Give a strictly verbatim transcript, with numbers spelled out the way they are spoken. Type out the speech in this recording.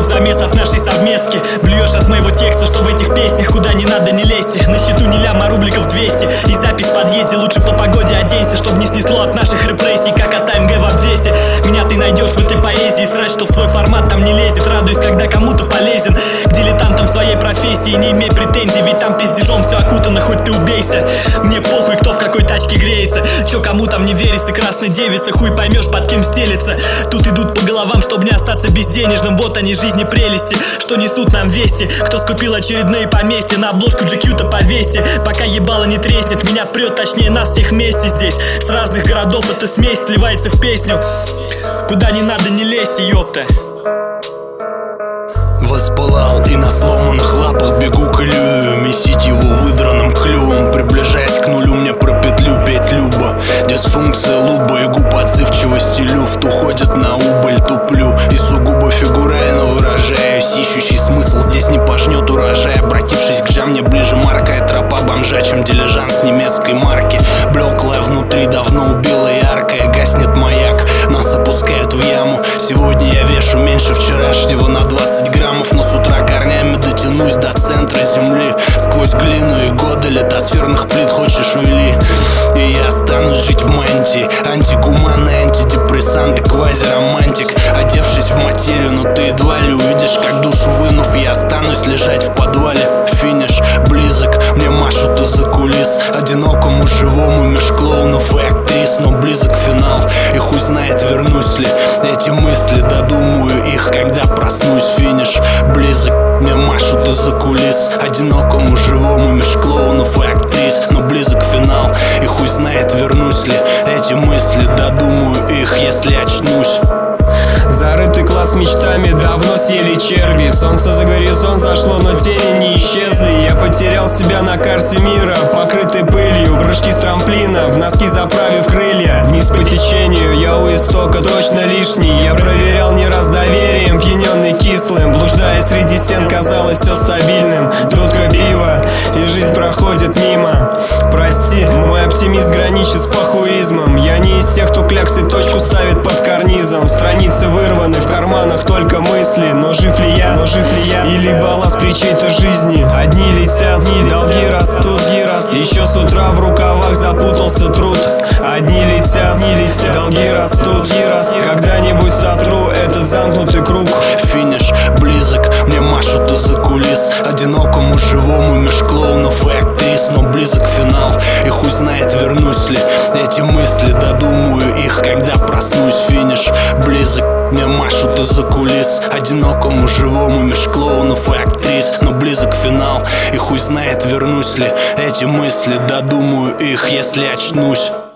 под замес от нашей совместки. Блюешь от моего текста, что в этих песнях. Куда не надо, не лезьте. На счету не ляма, рубликов двести. И запись в подъезде, лучше по погоде оденься, чтоб не снесло от наших репрессий, как от АМГ в обвесе. Меня ты найдешь в этой поэзии. Срать, что в твой формат там не лезет. Радуюсь, когда кому-то полезен. К дилетантам в своей профессии не имей претензий, ведь там пиздежом все окутано, хоть ты убейся. Мне похуй, кто в какой тачке греется. Чё кому там не верится, красной девица. Хуй поймешь, под кем стелется. Тут идут по головам, чтобы не остаться безденежным. Вот они, жизни прелести, что несут нам вести. Кто скупил очередные поместья, на обложку джи кью-то повесьте. Пока ебало не треснет, меня прет, точнее нас всех вместе здесь. С разных городов эта смесь сливается в песню. Куда не надо, не лезьте, ёпта. Воспылал и на сломанных лапах бегу к илью. Месить его выдранным клювом. Приближаясь к нулю, мне про петлю петь люба. Дисфункция луба и губ, отзывчивости люфт. Уходит на убыль, туплю и сугубо фигурально выражаюсь. Ищущий смысл здесь не пожнет урожай. Обратившись к джам, мне ближе маркая тропа бомжа, чем дилижанс немецкой марки. Блеклая внутри, давно убила яркая. Гаснет маяк, нас опускают в яму. Сегодня я вешу меньше вчерашнего на двадцать граммов. Но с утра корнями дотянусь до центра земли. Сквозь глину и годы литосферных плит хочешь вели. И я останусь жить в мантии. Антигуманный антидепрессант и квазиромантик. Одевшись в материю, но ты едва ли увидишь, как душу вынув, я останусь лежать в подвале. Финиш близок, мне машут из-за кулис. Одинокому живому меж клоунов и актрис. Но близок финал, и хуй знает, вернусь ли. Эти мысли додумаю их, когда проснусь. Финиш близок, мне машут из-за кулис. Одинокому живому меж клоунов и актрис. Но близок финал, и хуй знает, вернусь ли. Эти мысли додумаю их, если очнусь. Зарытый класс мечтами давно съели черви. Солнце за горизонт зашло, но тени не исчезли. Я потерял себя на карте мира, покрытый пылью. Прыжки с трамплина, в носки заправив крылья. Вниз по течению, я у истока точно лишний. Я проверял не раз доверием, пьяненный кислым. Блуждая среди стен, казалось все стабильным. Дудка пива, и жизнь проходит мимо. Прости, мой оптимист граничит с похуизмом. Я не из тех, кто кляксы точку ставит под карнизом. Страницы вырваны, в карманах только мысли. Но жив ли я, но жив ли я? Или балласт при чьей-то жизни? Одни летят, одни долги растут, и растут. Еще с утра в рукавах запутался труд. Одни летят, одни летят, долги растут, и растут. Когда-нибудь сотру этот замкнутый круг. Финиш близок, мне машут из-за кулис. Одинокому живому меж клоунов и актрис. Но близок финал, и хуй знает, вернусь ли. Эти мысли додумаю их, когда проснусь. Финиш близок, мне машут из-за кулис. Одинокому живому меж клоунов и актрис. Но близок финал, и хуй знает, вернусь ли. Эти мысли додумаю их, если очнусь.